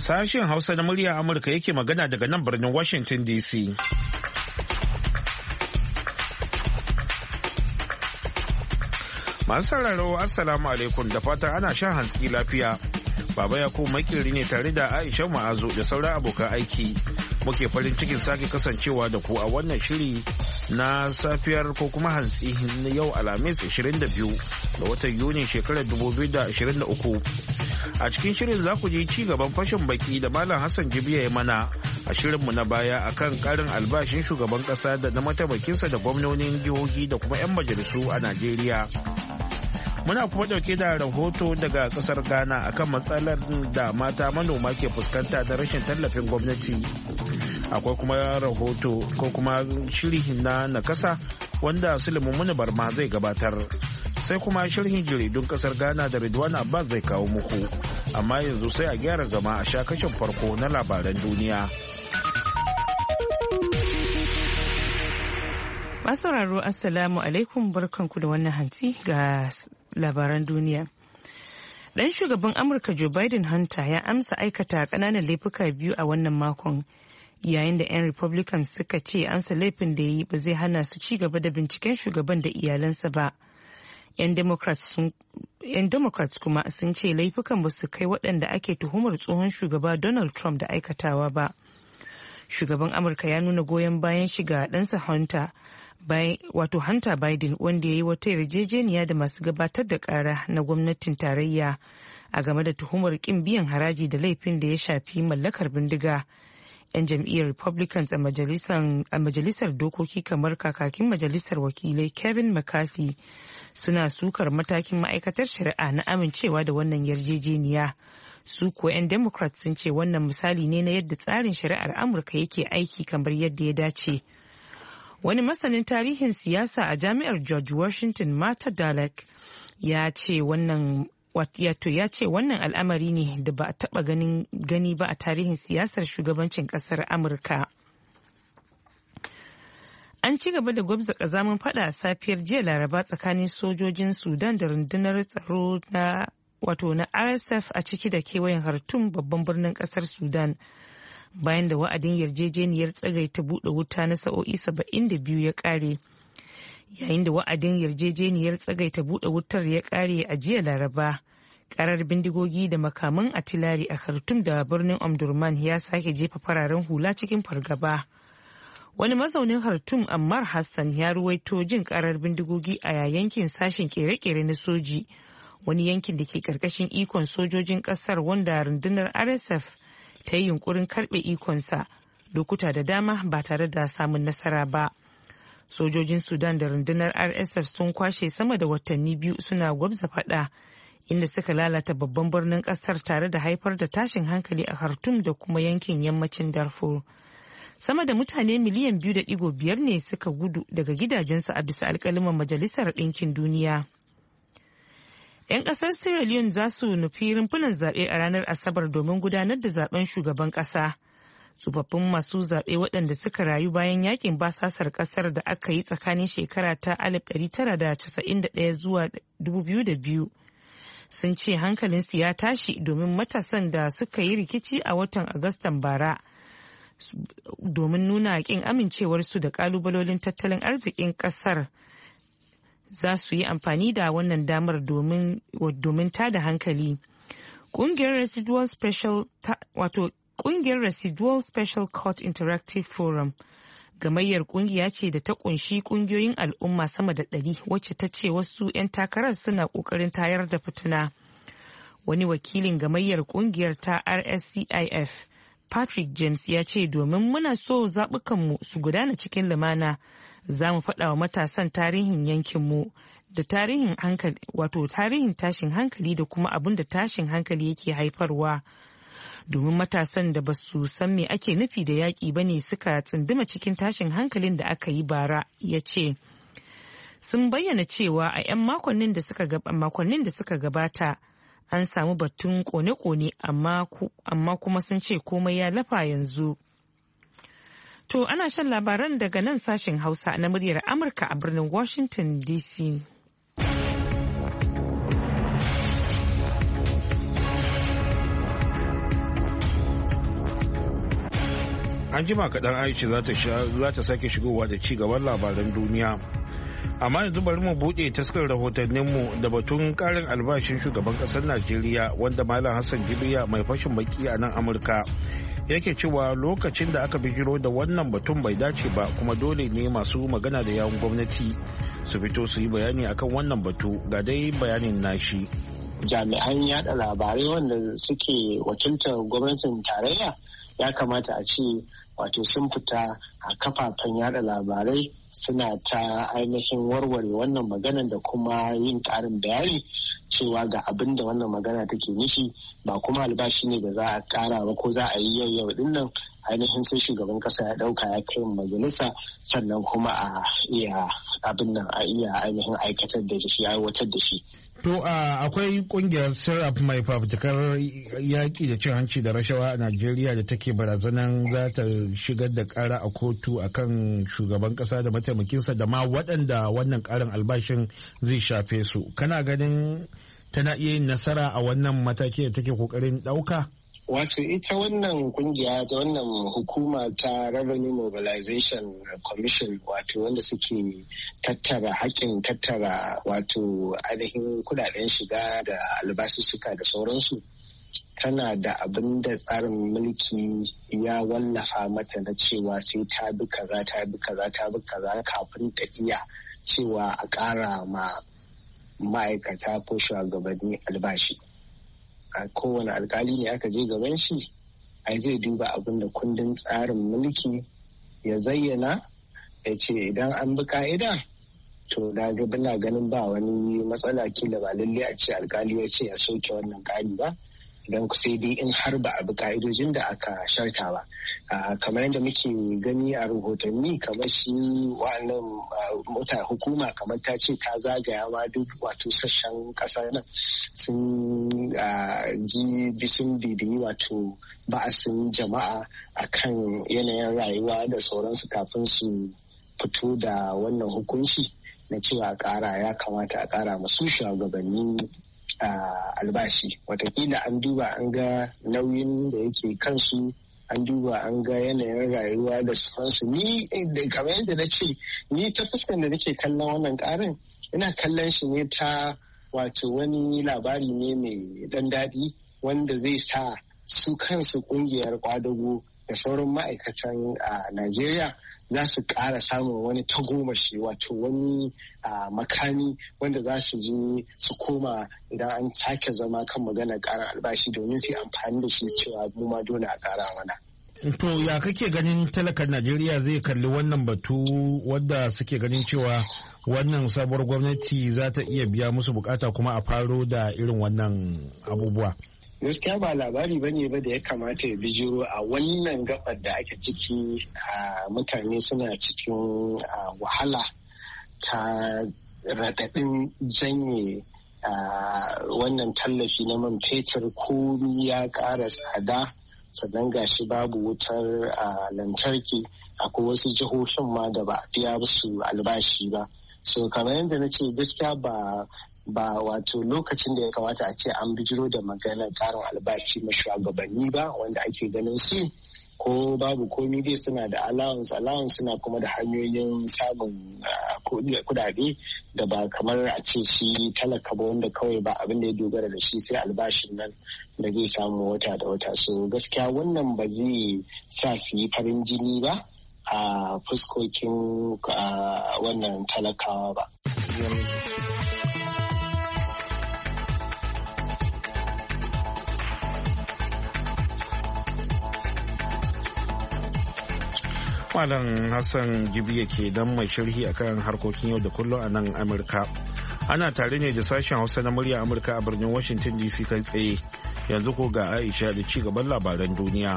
Sashen Hausa na murya Amurka yake magana daga nan birnin Washington DC. Masu sauraro Assalamu alaikum da fatan ana shan hantsi lafiya. Baba Yakubu makiri ne tare da Aisha Ma'azu da sauran abokan aiki. Muke farin cikin sake kasancewa da ku a wannan shiri na safiyar ko kuma hantsi na yau Alhamis 22 da watan Yuni shekarar 2023. A cikin shirin za ku ji ci gaban fashin baki da Malam Hassan Jibiya ya mana a shirinmu na baya akan karin albashin shugaban kasa da na mataimakinsa da gwamnonin jihohi da kuma 'yan majalisu a Najeriya. Muna kuma dauke da rahoto daga kasar Ghana akan matsalar da mata manoma ke fuskanta da rashin tallafin gwamnati. Akwai kuma rahoto ko kuma shiri na nakasa wanda Suleiman Muni Barma zai gabatar. Sai kuma sharhin jaridun kasar Ghana da Ridwan Abbas zai kawo muku. Amma yanzu sai a gyara zama a sha kashin farko na labaran duniya. Masu sauraro Assalamu alaikum, barkanku da wannan hantsi ga labaran duniya. Dan shugaban Amurka Joe Biden Hunter ya amsa aikata kananan laifuka biyu a wannan makon, yayin da 'yan Republicans suka ce amsa laifin da ya yi ba zai hana su ci gaba da binciken shugaban da iyalansa ba. 'Yan Democrats kuma sun ce laifukan ba su kai waɗanda ake tuhumar tsohon shugaba Donald Trump da aikatawa ba. Shugaban Amurka ya nuna goyon bayan shiga ɗansa Hunter Biden, wanda ya yi wata yarjejeniya da masu gabatar da ƙara na gwamnatin tarayya a game da tuhumar ƙin biyan haraji da laifin da ya shafi mallakar bindiga. 'Yan jam'iyyar Republicans a majalisar dokoki kamar kakakin majalisar wakilai Kevin McCarthy suna sukar matakin ma'aikatar shari'a na amincewa da wannan yarjejeniya. Su kuwa 'yan Democrats sun ce wannan misali ne na yadda tsarin shari'ar Amurka yake aiki kamar yadda ya dace. Wani masanin tarihin siyasa a jami'ar George Washington, Marta Dalek, ya ce wannan al'amari ne da ba a taɓa gani ba a tarihin siyasar shugabancin ƙasar Amurka. An ci gaba da gwabza ƙazamin fada a safiyar jiya Laraba tsakanin sojojin Sudan da rundunar tsaro na RSF a ciki da kewayen Khartoum, babban birnin ƙasar Sudan. Bayan da wa'adin yarjejeniyar tsagaita buɗe wuta na sa'o'i 72 ya ƙare. Yayin da wa'adin yarjejeniyar tsagaita buɗe wutar ya ƙare a jiya Laraba, ƙarar bindigogi da makaman atilari a Khartoum da birnin Omdurman ya sake jefa fararen hula cikin fargaba. Wani mazaunin Khartoum, Ammar Hassan, ya ruwaito jin ƙarar bindigogi a yankin sashen kere-kere na soji, wani yankin da ke ƙarƙashin ikon sojojin ƙasar wanda rundunar RSF ta yi yunkurin karbe ikonsa lokuta da dama ba tare da samun nasara ba. Sojojin Sudan da rundunar RSF sun kwashe sama da watanni biyu suna gwabza fada, inda suka lalata babban birnin kasar tare da haifar da tashin hankali a Khartoum da kuma yankin yammacin Darfur. Sama da mutane miliyan 2.5 ne suka gudu daga gidajensu a bisa alkaliman Majalisar Ɗinkin Duniya. 'Yan ƙasar Sierra Leone za su nufi rumfunan zaɓe a ranar Asabar domin gudanar da zaɓen shugaban ƙasa. Tsofaffin masu zaɓe waɗanda suka rayu bayan yakin basasar ƙasar da aka yi tsakanin shekara ta 1991 zuwa 2002 sun ce hankalinsu ya tashi domin matasan da suka yi rikici a watan Agustan bara domin nuna ƙin amincewarsu da ƙalubalolin tattalin arzikin ƙasar. Za su yi amfani da wannan damar domin tada hankali. Ƙungiyar Residual Special Court Interactive Forum gamayyar ƙungiya ce da ta ƙunshi ƙungiyoyin al'umma sama da 100 wacce ta ce wasu 'yan takarar suna ƙoƙarin tayar da fitina. Wani wakilin gamayyar ƙungiyar ta RSCIF, Patrick James, ya ce domin muna so zaɓukanmu su gudana cikin lumana, za mu faɗa wa matasan tarihin yankinmu da tarihin tashin hankali da kuma abin da tashin hankali yake haifarwa. Domin matasan da ba su san me ake nufi da yaƙi ba ne suka tsunduma cikin tashin hankalin da aka yi bara, ya ce. Sun bayyana cewa a 'yan makonnin da suka gabata an samu batun kone-kone amma kuma sun ce komai ya lafa yanzu. To ana shan labaran daga nan sashen Hausa na muryar Amurka a birnin Washington DC. An jima kaɗan Aisha za ta sake shigowa da ci gaban labaran duniya. Amma yanzu bari mu buɗe taskar rahotanninmu da batun ƙarin albashin shugaban ƙasar Najeriya wanda Malam Hassan Jibriya mai fashin baki a nan Amurka yake cewa lokacin da aka bijiro da wannan batun bai dace ba, kuma dole ne masu magana da yawun gwamnati su fito su yi bayani akan wannan batu. Ga dai bayanin nashi. Jami'an yada labarai wanda suke wakiltar gwamnatin tarayya ya kamata a ce wato sun fita a kafafen yada labarai suna ta ainihin warware wannan maganar da kuma yin ƙarin bayani cewa ga abin da wannan magana take nufi, ba kuma albashi ne da za a ƙara ba ko za a yi yau din nan ainihin sai shugaban ƙasa ya ɗauka ya kai majalisa sannan kuma a iya abin nan a iya ainihin aikatar da shi aiwatar da shi. To akwai kungiyar Serap mai fafutukar yaƙi da cin hanci da rashawa a Najeriya da take barazanan za ta shigar da ƙara a kotu akan shugaban ƙasa da mataimakinsa da ma waɗanda wannan ƙarin albashin zai shafe su. Kana ganin tana iya yin nasara a wannan mataki da take ƙoƙarin ɗauka? Wato ita wannan kungiya da wannan hukuma ta Revenue Mobilization Commission wato wanda suke tattara haƙƙin tattara wato ainihin kudaden shiga da albasussuka da sauransu, tana da abin da tsarin mulki ya wallafa mata na cewa sai ta bi kaza kafin ta iya cewa a ƙara ma ma'aikata ko shugabanni albashi. A kowane alkali ne aka je gaban shi ai zai duba abin da kundin tsarin mulki ya zayyana, ya ce idan an bi ka'ida to na ganin ba wani matsala, kila ba lalle a ce alkali ya ce ya soke wannan ƙari ba, idan sai dai in har ba a bi ka'idojin da aka sharta ba. Kamar yadda muke gani a rahotanni, kamar shi wa'annan hukuma kamar ta ce ta zagaya ma duk wato sashen ƙasar nan sun sun bibiyi wato ba'asin jama'a akan yanayin rayuwa da sauransu kafin su fito da wannan hukunci na cewa ya kamata a ƙara masu shugabanni albashi. Watakila an duba an ga nauyin da yake kansu, an duba an ga yanayin rayuwa da sauransu. Ni kamar yadda na ce, ni ta fuskar da nake kallon wannan ƙarin, ina kallon shi ne ta wato wani labari ne mai ɗan daɗi wanda zai sa su kansu ƙungiyar kwadago da sauran ma'aikatan a Najeriya za su ƙara samun wani tagomashi, wato wani makami wanda za su je su koma idan an sake zama kan maganar ƙarin albashi domin su yi amfani da shi cewa mu ma dole a ƙara mana. To ya kake ganin talakan Najeriya zai kalli wannan batu wadda suke ganin cewa wannan sabuwar gwamnati za ta iya biya musu bukata kuma a faro da irin wannan abubuwa? Gaskiya ba labari ba ne ba da ya kamata ya bijiro a wannan gabar da ake ciki. Mutane suna cikin wahala ta raɗaɗin janye wannan tallafi na man fetur, komi ya ƙara tsada, sannan gashi babu wutar lantarki. Akwai wasu jihohin ma da ba a biya su albashi ba. So kamar yadda na ce, gaskiya ba wato lokacin da ya kamata a ce an bijiro da maganar karin albashi na shugabanni ba, wanda ake ganin su ko babu komi dai suna da allowance suna kuma da hanyoyin samun kudade da ba kamar a ce shi talaka ba wanda kawai ba abin da ya dogara da shi sai albashin nan da zai samu wata da wata. So gaskiya wannan ba zai sa su yi farin jini ba a fuskokin wannan talakawa ba. Malam Hassan Jibiya ke dan mai sharhi akan harkokin yau da kullum a nan Amurka. Ana tare ne da sashen Hausa na murya Amurka a birnin Washington DC kai tsaye. Yanzu ko ga Aisha da ci gaban labaran duniya.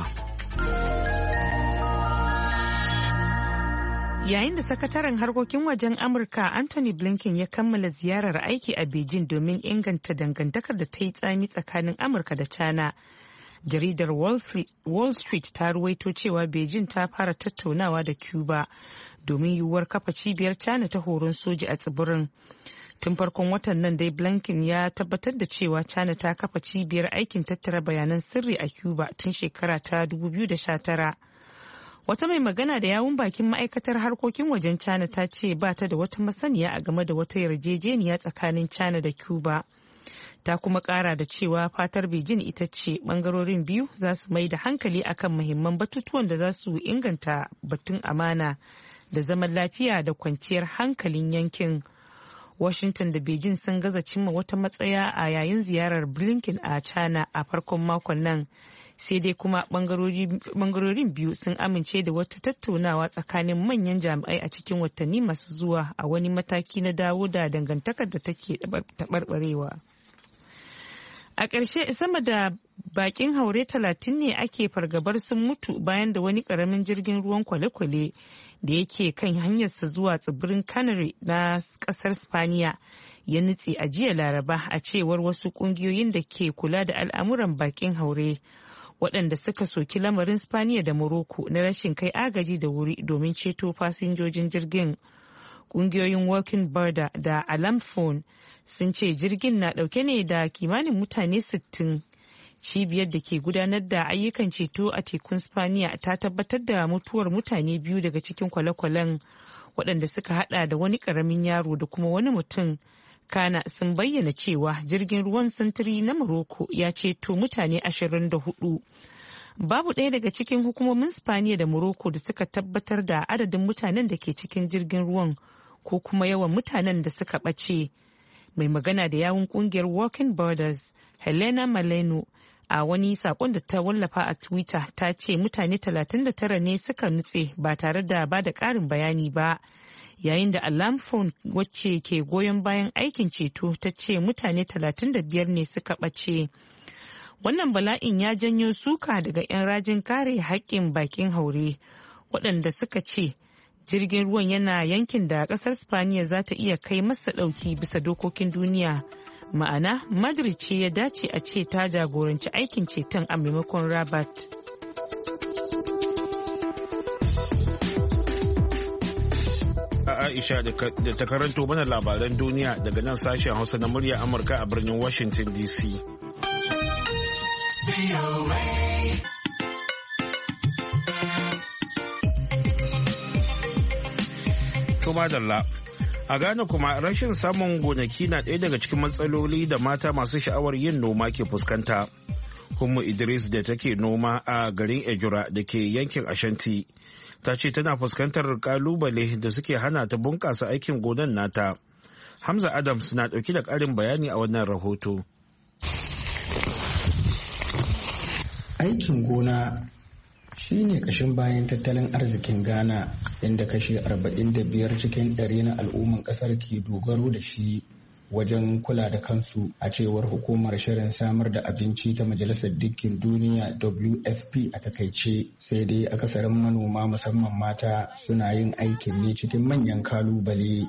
Yayin da sakataren harkokin wajen Amurka Anthony Blinken ya kammala ziyarar aiki a Beijing domin inganta dangantakar da ta yi tsami tsakanin Amurka da China. Jaridar Wall Street ta ruwaito cewa Beijing ta fara tattaunawa da Cuba domin yiwuwar kafa cibiyar China ta horon soji a tsibirin. Tun farkon watan nan dai Blinken ya tabbatar da cewa China ta kafa cibiyar aikin tattara bayanan sirri a Cuba tun shekara ta 2019. Wata mai magana da yawun bakin ma'aikatar harkokin wajen China ta ce ba ta da wata masaniya a game da wata yarjejeniya tsakanin China da Cuba. Ta kuma kara da cewa fatar Beijing ita ce bangarorin biyu za su mai da hankali akan muhimman batutuwan da za su inganta batun amana da zaman lafiya da kwanciyar hankalin yankin. Washington da Beijing sun gaza cimma wata matsaya a yayin ziyarar Blinken a China a farkon makon nan. Sai dai kuma bangarorin biyu sun amince da wata tattaunawa tsakanin manyan jami'ai a cikin watanni masu zuwa a wani mataki na dawo da dangantakar da take taɓarɓarewa. A ƙarshe sama da bakin haure 30 ne ake fargabar sun mutu bayan da wani ƙaramin jirgin ruwan kwale-kwale da yake kan hanyarsa zuwa tsibirin Canary na ƙasar Spaniya ya nutse a jiya Laraba a cewar wasu ƙungiyoyin da ke kula da al'amuran bakin haure waɗanda suka soki lamarin Spaniya da Morocco na rashin kai agaji da wuri domin ceto fasinjojin jirgin. Ƙungiyoyin Working Border da Alarm Phone sun ce jirgin na ɗauke ne da kimanin mutane 60. Cibiyar da ke gudanar da ayyukan ceto a tekun Spaniya ta tabbatar da mutuwar mutane 2 daga cikin kwale-kwalen waɗanda suka hada da wani ƙaramin yaro da kuma wani mutum. Kana sun bayyana cewa jirgin ruwan sintiri na Morocco ya ceto mutane 24. Babu ɗaya daga cikin hukumomin Spaniya da Morocco da suka tabbatar da adadin mutanen da ke cikin jirgin ruwan ko kuma yawan mutanen da suka ɓace. Mai magana da yawun kungiyar Working Borders, Helena Maleno, a wani sakon da ta wallafa a Twitter ta ce mutane 39 ne suka nutse ba tare da ba da ƙarin bayani ba. Yayin da Alarm Phone wacce ke goyon bayan aikin ceto ta ce mutane 35 ne suka ɓace. Wannan bala'in ya janyo suka daga 'yan rajin kare haƙƙin bakin haure waɗanda suka ce jirgin ruwan yana yankin da ƙasar Spaniya za ta iya kai masa ɗauki bisa dokokin duniya. Ma'ana, Madrid ce ya dace a ce ta jagoranci aikin ceton a maimakon Rabat. Aisha da ta karanto mana labaran duniya daga nan sashen Hausa na murya Amurka a birnin Washington DC. To madalla. A Ghana kuma rashin samun gonaki na ɗaya daga cikin matsaloli da mata masu sha'awar yin noma ke fuskanta. Hummu Idris da take noma a garin Ejura da ke yankin Ashanti ta ce tana fuskantar kalubale da suke hana ta bunƙasa aikin gonan nata. Hamza Adams na ɗauki da ƙarin bayani a wannan rahoto. Aikin gona shi ne ƙashin bayan tattalin arzikin Ghana, inda kashi 45 cikin 100 na al'umman ƙasar ke dogaro da shi wajen kula da kansu, a cewar hukumar shirin samar da abinci ta Majalisar Ɗinkin Duniya WFP a takaice. Sai dai akasarin manoma musamman mata suna yin aikin ne cikin manyan kalubale.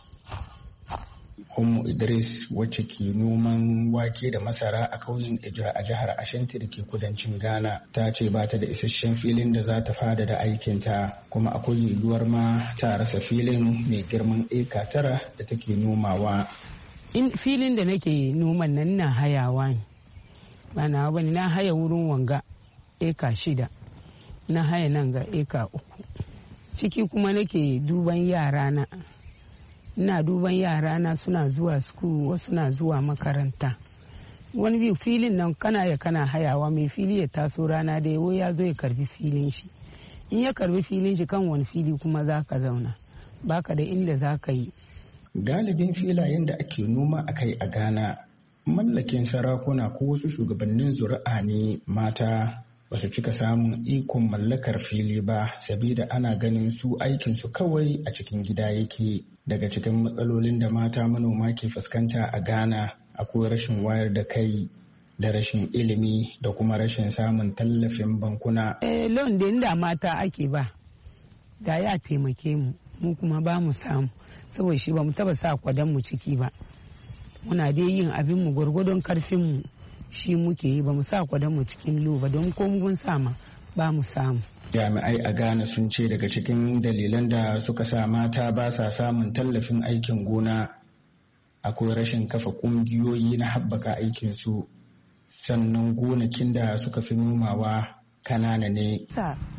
Ummu Idris wacce ke noman wake da masara a ƙauyen Ejira a jihar Ashanti da ke kudancin Ghana ta ce ba ta da isasshen filin da za ta fada da aikinta, kuma akwai yiwuwar ma ta rasa filin mai girman eka 9 da take nomawa. In filin da nake noman nan na hayawa ne, ba na bane, na haya wurin wanga eka 6, na haya nan ga eka 3. Ciki kuma nake duban yarana. Ina duban yarana suna zuwa school, wasu na zuwa makaranta. Wani biyu filin nan kana hayawa, mai fili ya taso rana da yawo ya zo ya karbi filin shi. In ya karbi filin shi, kan wani fili kuma za ka zauna, baka da inda za ka yi. Galibin filayen da ake noma a kai a Ghana mallakin sarakuna ko wasu shugabannin zuri'a ne. Mata ba su cika samun ikon mallakar fili ba, sabida ana ganin su aikinsu kawai a cikin gida yake. Daga cikin matsalolin da mata manoma ke fuskanta a Ghana akwai rashin wayar da kai da rashin ilimi da kuma rashin samun tallafin bankuna. Loan da inda mata ake ba da ya taimake mu kuma ba mu samu, saboda shi ba mu taba sa kwadon mu ciki ba. Muna dai yin abin mu gwargwadon karfin mu, shi muke yi, ba mu sa kwadon mu cikin lo ba, don ko mun sama ba mu samu. Jami'ai a Ghana sun ce daga cikin dalilan da suka sa mata ba sa samun tallafin aikin gona akwai rashin kafa kungiyoyi na haɓaka aikinsu, sannan gonakin da suka fi nomawa kanana ne.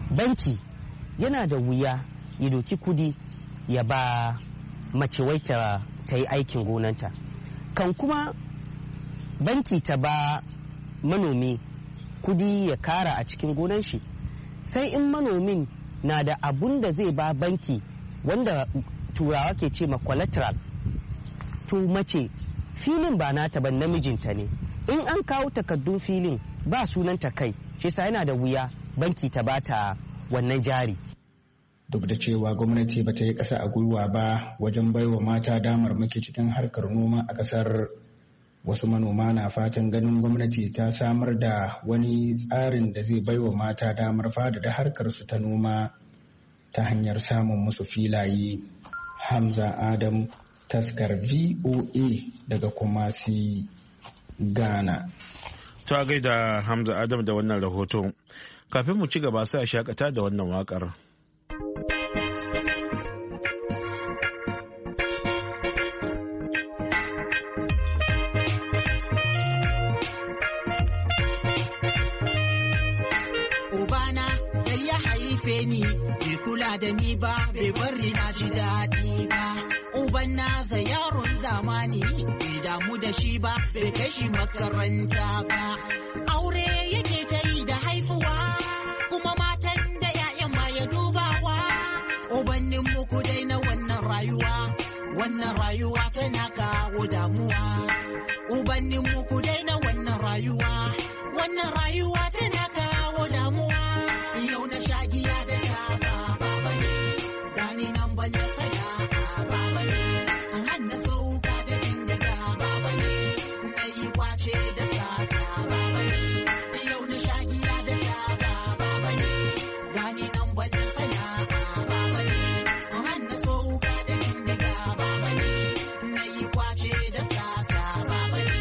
banki yana da wuya ya doki kudi ya ba mace wai ta yi aikin gonanta, kan kuma banki ta ba manomi kudi ya kara a cikin gonan shi, sai in manomin na da abun da zai ba banki wanda turawa ke ce ma collateral, to mace filin ba nata ba namijinta ne, in an kawo takardun filin ba sunanta kai, shi sa yana da wuya banki ta bata wannan jari. Duk da cewa gwamnati ba ta yi ƙasa a gwiwa ba wajen baiwa mata damar muke cikin harkar noma a ƙasar, wasu manoma na fatan ganin gwamnati ta samar da wani tsarin da zai baiwa mata damar faɗaɗa harkar su ta noma ta hanyar samun musu filaye. Hamza Adam, taskar VOA daga Kumasi, Ghana. Ta gaida Hamza Adam da wannan rahoto. Kafin mu ci gaba sai a shakata da wannan wakar. Ubana da ya haife ni bai kula da ni ba, bai bari na ji daɗi ba. Uban nasa yaron zamani bai damu da shi ba, bai kai shi makaranta ba. Aure yake ta yi da haifuwa, kuma matan da ya'yan ma ya dubawa. Ubannin muku dai na wannan rayuwa tana kawo damuwa. Ubannin muku dai na wannan rayuwa tana kawo damuwa. Yau na shagiya da ta baba ne, gani nan ban da tsaya baba ne, hannu sauka da bindiga baba ne, na yi kwace da sata baba ne. Yau na shagiya da ta baba ne, gani nan ban da tsaya baba ne, hannu sauka da bindiga baba ne, na yi kwace da sata baba ne.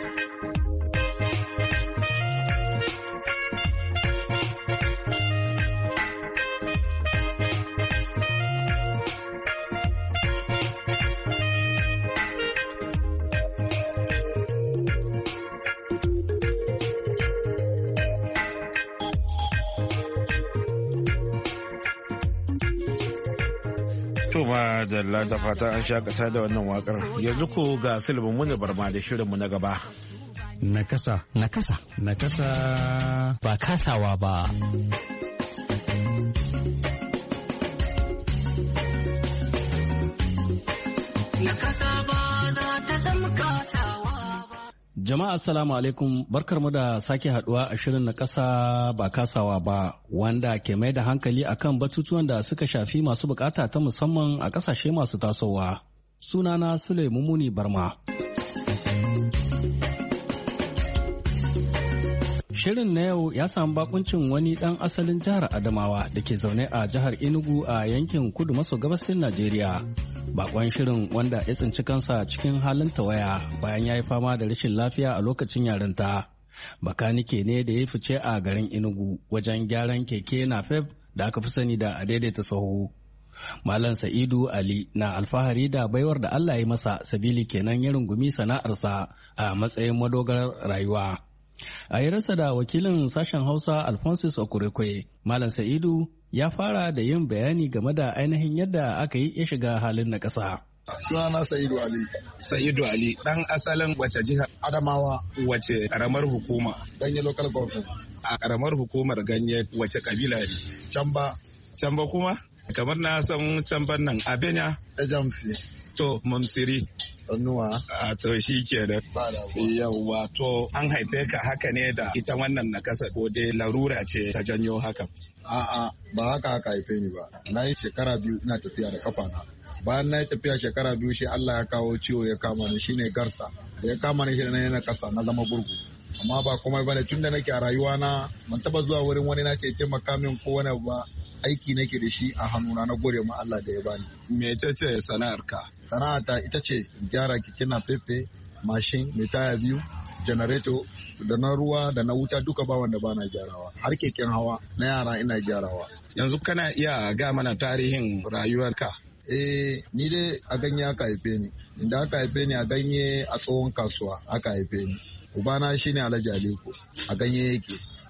Tuma da fata an shakata da wannan wakar. Yanzu ko ga Sulaiman Muni Barma da shirinmu na gaba. Nakasa. Ba kasawa ba. Jama'a assalamu alaikum, barkarmu da sake haduwa a shirin na kasa ba kasawa ba, wanda ke mai da hankali akan batutuwan da suka shafi masu bukata ta musamman a kasashe masu tasowa. Sunana Sule Mumuni Barma. Shirin na yau ya samu bakuncin wani dan asalin jihar Adamawa da ke zaune a jihar Enugu a yankin kudu maso gabasin Najeriya. Bakon shirin wanda ya tsinci kansa cikin halin tawaya bayan ya yi fama da rashin lafiya a lokacin yarinta. Bakanike ne da ya fice a garin Enugu wajen gyaran keke napep da aka fi sani da adaidaita sahu. Malam Sa'idu Ali na alfahari da baiwar da Allah ya masa, sabili kenan ya rungumi sana'arsa a matsayin madogarar rayuwa. A hirarsa da wakilin sashen Hausa Alphonsus Okurekwe, Malam Sa'idu ya fara da yin bayani game da ainihin yadda aka yi ya shiga halin na ƙasa. Sunana Sa'idu Ali. Sa'idu Ali, ɗan asalin wace jihar? Adamawa. Wace ƙaramar hukuma? Ganye local government. A ƙaramar hukumar Ganye wace ƙabila ne? Camba. Camba kuma? Kamar na san Camban nan Abenya? Ejamsi. To, Mamsiri. Sannuwa. A to shi ke da. Yawwa, to an haife ka haka ne da ita wannan nakasa ko dai larura ce ta janyo haka? A'a, ba haka haife ni ba. Na yi shekara 2 ina tafiya da kafa na. Bayan na yi tafiya shekara 2 shi Allah ya kawo ciwo ya kama ni, shine garsa. Da ya kama ni shi na yana kasa na zama gurgu. Amma ba komai bane, tun da nake a rayuwa na ban taba zuwa wurin wani na ce taimaka min ko wani ba. Aiki nake da shi a hannuna, na gode ma Allah da ya bani. Mece ce sana'arka? Sana'ata ita ce gyara keke napep, mashin mai taya 2, janareto da na ruwa da na wuta duka ba wanda bana gyarawa. Har keken hawa na yara ina gyarawa. Yanzu kana iya ga mana tarihin rayuwarka? Ni dai a Ganye aka haife ni. Inda aka haife ni a Ganye a tsohon kasuwa aka haife ni. Ubana shine Alhaji Aliko, a Ganye yake.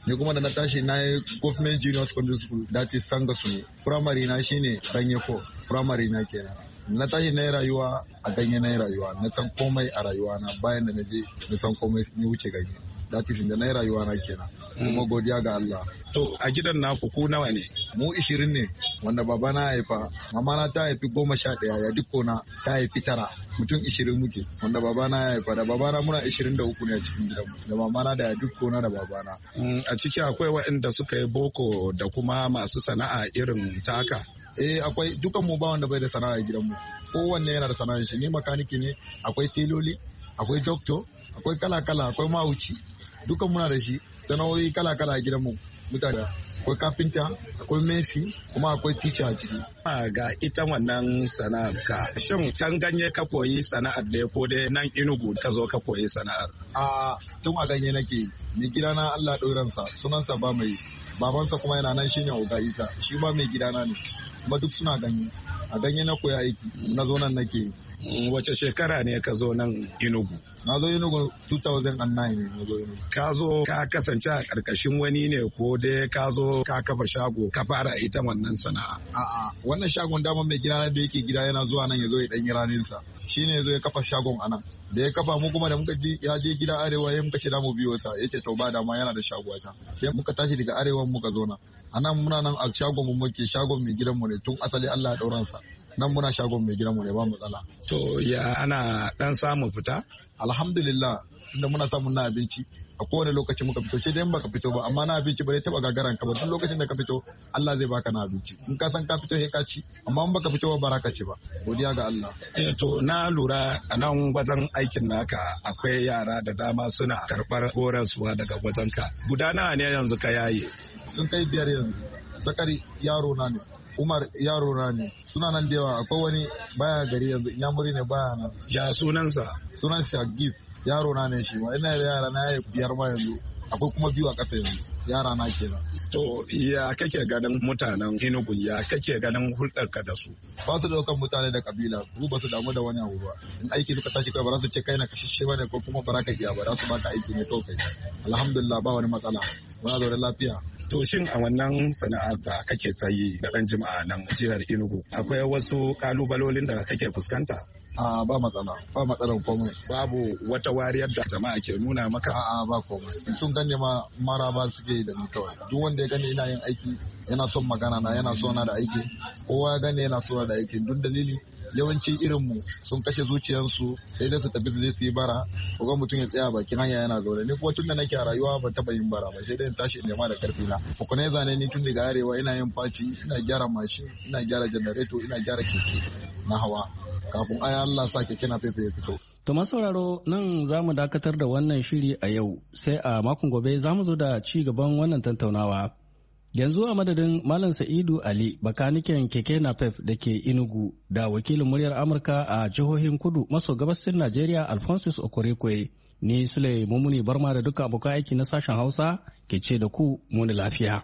ni kuma da na tashi na yi government junior secondary school that is Sanga Sunu. Primary na shine Ganye ko primary na kenan. Na tashi na yi rayuwa a Ganye na yi rayuwa, na san komai a rayuwa na bayan da na je na san komai ni wuce Ganye. That is inda na yi rayuwa na kenan. Kuma godiya ga Allah. To a gidan naku ku nawa ne? Mu 20 ne wanda baba na haifa, mama na ta haifi 11 ya dukko na ta haifi 9. Mutum 20 muke wanda baba na haifa, da baba na muna 23 ne a cikin gidanmu, da mama na da dukko na da baba na. A ciki akwai waɗanda suka yi boko da kuma masu sana'a irin taka. Akwai dukan mu ba wanda bai da sana'a a gidanmu. Kowanne yana da sana'ar shi, ni makaniki ne, akwai teloli, akwai doctor, akwai kala-kala, akwai mahauci. Dukan muna da shi, sana'o'i kala-kala a gidanmu. Mutane akwai kafinta, akwai mesi, kuma akwai teacher a ciki. Ga ita wannan sana'ar ka, shin can Ganye ka koyi sana'ar da ko dai nan Enugu ka zo ka koyi sana'ar? Tun a Ganye nake, ni gidana Allah ɗoransa, sunansa ba mai, babansa kuma yana nan shine Oga Isa, shi ba mai gidana ne, kuma duk suna Ganye. A Ganye na koya aiki, na zo nan nake. Wace shekara ne ka zo nan Enugu? Na zo Enugu 2009 ne na zo Enugu. Ka zo ka kasance a ƙarƙashin wani ne ko dai ka zo ka kafa shago ka fara ita wannan sana'a? Wannan shagon dama mai gida da yake gida yana zuwa nan ya zo ya ɗan yi raninsa. Shi ne ya zo ya kafa shagon anan. Da ya kafa mu kuma da muka ji ya je gida arewa ya muka ce da mu biyo sa, ya ce to ba dama yana da shago a can. Sai muka tashi daga arewa muka zo nan. Anan muna nan a shagon mu muke, shagon mai gidanmu ne tun asali Allah ya ɗauransa. Nan muna shagon mai gidanmu ne ba matsala. To ya ana dan samun fita? Alhamdulillah, inda muna samun na abinci a kowane lokaci muka fito, sai dai in baka fito ba, amma na abinci ba zai taba gagaran ka ba. Duk lokacin da ka fito Allah zai baka na abinci. In ka san ka fito sai ka ci, amma in baka fito ba baraka ci ba. Godiya ga Allah. To na lura a nan wajen aikin naka akwai yara da dama suna karɓar horaswa daga wajen ka. Guda nawa ne yanzu ka yaye? Sun kai 5 yanzu. Zakari yaro na ne. Umar yaro na ne, suna nan da yawa. Akwai wani baya gari yanzu, Inyamuri ne baya nan. Ya sunansa? Sunansa Gif, yaro na ne shi ma. Ina da yara na ya 5 ma yanzu, akwai kuma 2 a ƙasa yanzu. Yara na kenan. To ya kake ganin mutanen Enugu, ya kake ganin hulɗarka da su? Ba su daukan mutane da kabila, su ba su damu da wani abu ba. In aiki suka tashi kai ba za su ce kai na kashishe ba ne ko kuma ba za ka iya ba, za su baka aiki ne to kai. Alhamdulillah ba wani matsala, muna zaune lafiya. To shin a wannan sana'ar da kake ta yi da ɗan jima'a nan jihar Enugu, akwai wasu kalubalolin da kake fuskanta? Ba matsala, ba matsalar komai. Babu wata wariyar da jama'a ke nuna maka? Ba komai. In sun gane ma maraba suke yi da ni kawai. Duk wanda ya gane ina yin aiki yana son magana na, yana so na da aiki. Kowa ya gane yana so na da aiki. Duk dalili yawanci irinmu sun kashe zuciyarsu sai dai su tafi su je su yi bara, ko mutum ya tsaya bakin hanya yana zaune. Ni kuma tun da nake a rayuwa ban taɓa yin bara ba, sai dai in tashi in nema da karfi na. Fukunai zane ni tun daga arewa ina yin faci, ina gyara mashin, ina gyara janareto, ina gyara keke na hawa. Kafin ayan Allah sa keke na fefe ya fito. To masauraro, nan za mu dakatar da wannan shiri a yau, sai a makon gobe za mu zo da ci gaban wannan tattaunawa. Yanzu a madadin Malam Sa'idu Ali, bakaniken keke napep da ke Enugu, da wakilin muryar Amurka a jihohin kudu maso gabashin Najeriya Alphonsus Okorekwe, ni Sule Mumuni Barma da duka abokan aiki na sashen Hausa ke ce da ku muni lafiya.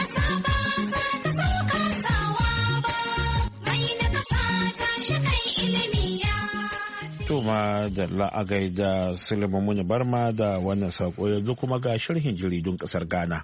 To ma da la'agai da Sule Mumuni Barma da wannan sako, yanzu kuma ga sharhin jaridun kasar Ghana.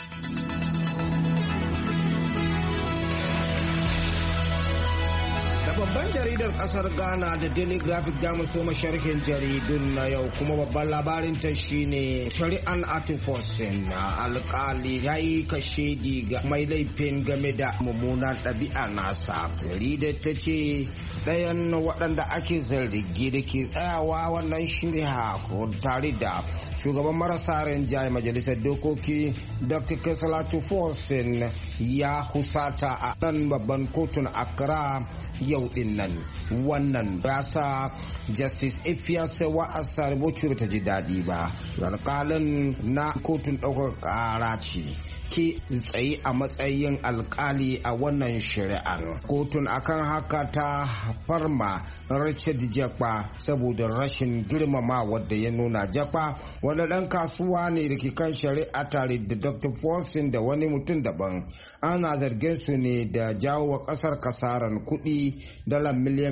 Babban jaridar kasar Ghana da Daily Graphic da soma sharhin jaridun na yau, kuma babban labarin ta shine shari'an Atifosin alkali ya yi kashedi ga mai laifin game da mummunan ɗabi'a nasa. Jaridar ta ce ɗayan waɗanda ake zargi da ke tsayawa wannan shari'a tare da shugaban marasa rinjaye majalisar dokoki Dr. Kesalatu Fosin ya husata a nan babban kotun Accra yau din nan. Wannan ya sa Justice Ifeanyi Asare Botchuru ta ji daɗi ba. Alƙalin na kotun ɗaukar ƙara ce ke tsaye a matsayin alkali a wannan shari'ar. Kotun akan haka ta farma Richard Jakpa saboda rashin girmama wadda ya nuna. Jakpa wani ɗan kasuwa ne da ke kan shari'a tare da Dr. Forson da wani mutum daban. Ana zargin su ne da jawo wa ƙasar kasaran kuɗi dala miliyan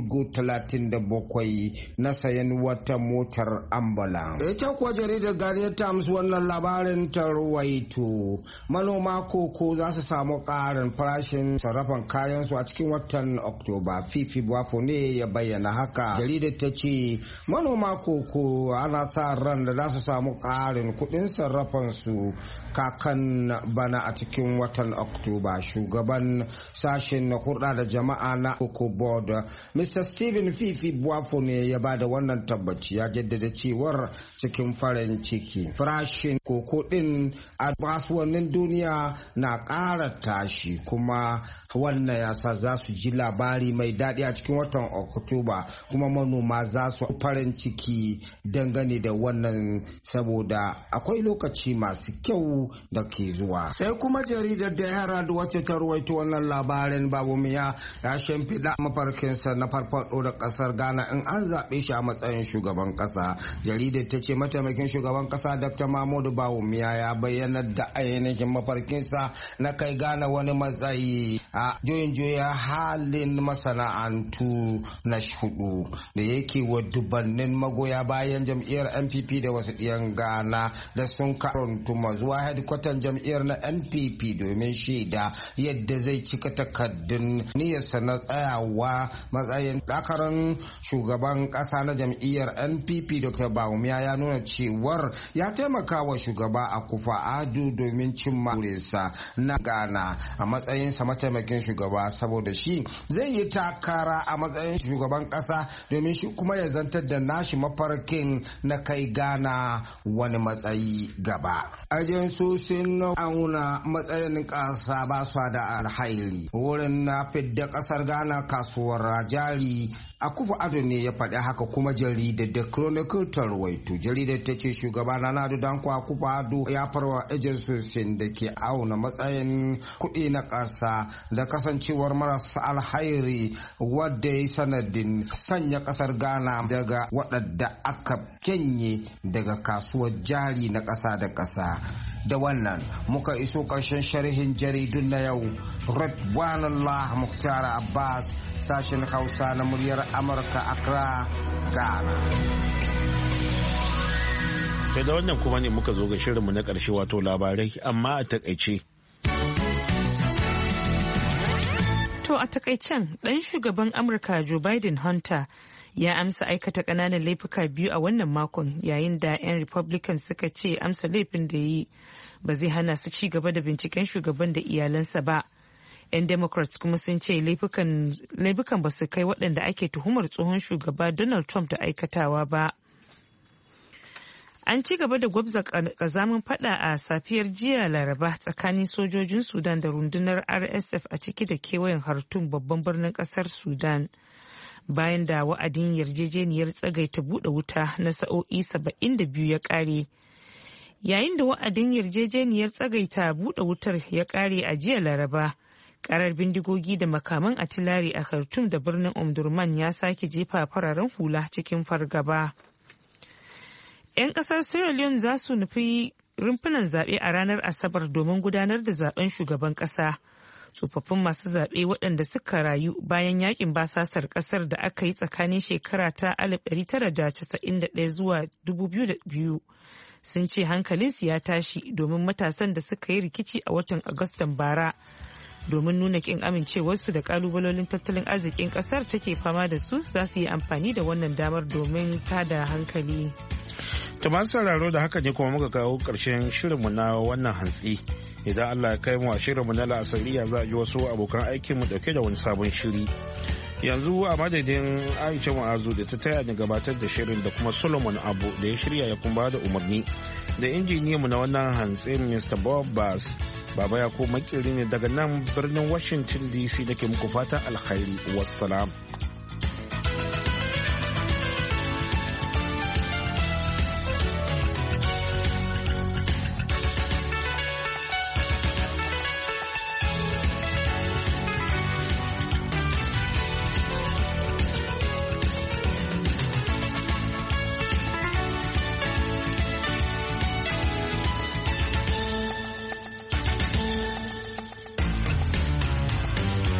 2.37 na sayan wata motar ambulance. Ita kuwa jaridar Guardian Times wannan labarin ta ruwaito manoma koko za su samu ƙarin farashin sarrafan kayansu a cikin watan Oktoba. Fifi Bwafo ne ya bayyana haka. Jaridar ta ce manoma koko ana sa ran da za su samu ƙarin kuɗin sarrafansu kakan bana a cikin watan Oktoba. Shugaban sashen na hulɗa da jama'a na Cocoa Board Mr. Stephen Fifi Bwafo ne ya bada wannan tabbaci, ya jaddada cewar cikin farin ciki farashin koko din a kasuwannin duniya na ƙara tashi, kuma wannan yasa za su ji labari mai daɗi a cikin watan Oktoba, kuma manoma za su farin ciki dangane da wannan saboda akwai lokaci masu kyau da ke zuwa. Sai kuma jaridar da Herald wacce ta ruwaito wannan labarin Babu Miya ya shimfiɗa mafarkinsa na farfaɗo da ƙasar Ghana in an zaɓe shi a matsayin shugaban ƙasa. Jaridar ta ce mataimakin shugaban ƙasa Dr. Mahmudu Bawumia ya bayyana da ainihin mafarkinsa na kai Ghana wani matsayi a juya halin masana'antu na hudu da yake wa dubannin magoya bayan jam'iyyar NPP da wasu ɗiyan Ghana da sun karantuma zuwa hedkwatan jam'iyyar na NPP domin shaida yadda zai cika takardun niyyarsa na tsayawa matsayin takarar shugaban kasa na jam'iyyar NPP. Dr. Bawumia ya nuna cewar ya taimaka wa shugaba Akufo-Addo domin cimma burinsa na Ghana a matsayinsa mataimakin shugaba, saboda shi zai yi takara a matsayin shugaban kasa domin shi kuma ya zantar da nashi mafarkin na kai Ghana wani matsayi gaba. Ajansosin auna matsayin kasa ba su da alhairi wurin na fidda kasar Ghana kasuwar jari. Akufo-Addo ne ya faɗi haka, kuma jaridar da Chronicle ta rawaito. Jaridar ta ce shugaba Nana Addo Dankwa Akufo-Addo ya farwa ejensosin da ke auna matsayin kuɗi na ƙasa da kasancewar marasa alhairi wadda ya sanadin sanya ƙasar Ghana daga waɗanda aka kenye daga kasuwar jari na ƙasa da ƙasa. Da wannan muka iso ƙarshen sharhin jaridun na yau. Radwanullah Muktar Abbas, sashen Hausa na muryar Amurka, Accra, Ghana. Sai da wannan kuma ne muka zo ga shirinmu na ƙarshe, wato labarai amma a takaice. To a takaicen ɗan shugaban Amurka Joe Biden Hunter ya amsa aikata ƙananan laifuka biyu a wannan makon, yayin da 'yan Republican suka ce amsa laifin da yi ba zai hana su ci gaba da binciken shugaban da iyalansa ba. 'Yan Democrats kuma sun ce laifukan ba su kai waɗanda ake tuhumar tsohon shugaba Donald Trump da aikatawa ba. An ci gaba da gwabza kazamin fada a safiyar jiya Laraba tsakanin sojojin Sudan da rundunar RSF a ciki da kewayen Khartoum, babban birnin kasar Sudan, bayan da wa'adin yarjejeniyar tsagaita buɗe wuta na sa'o'i 72 ya ƙare. Yayin da wa'adin yarjejeniyar tsagaita buɗe wutar ya ƙare a jiya Laraba, karar bindigogi da makaman atilari a Khartoum da birnin Omdurman ya sake jefa fararen hula cikin fargaba. 'Yan kasar Sierra Leone za su nufi rumfunan zaɓe a ranar Asabar domin gudanar da zaben shugaban ƙasa. Tsofaffin masu zaɓe waɗanda suka rayu bayan yakin basasar ƙasar da aka yi tsakanin shekara ta 1991 zuwa 2002 sun ce hankalinsu ya tashi domin matasan da suka yi rikici a watan Agustan bara domin nuna kin amincewarsu da kalubalolin tattalin arzikin ƙasar take fama da su, za su yi amfani da wannan damar domin tada hankali. To masu sauraro, da haka ne kuma muka kawo ƙarshen shirinmu na wannan hantsi. Idan Allah ya kai mu a shirinmu na la'asariya za a ji wasu abokan aikinmu dauke da wani sabon shiri. Yanzu a madadin Aisha Mu'azu da ta taya ni gabatar da shirin da kuma Solomon Abu da ya shirya ya kuma da umarni da injiniyanmu na wannan hantsi Mr. Bob Bass. Baba ya ko makiri ne daga nan birnin Washington DC nake muku fatan alkhairi. Wassalam.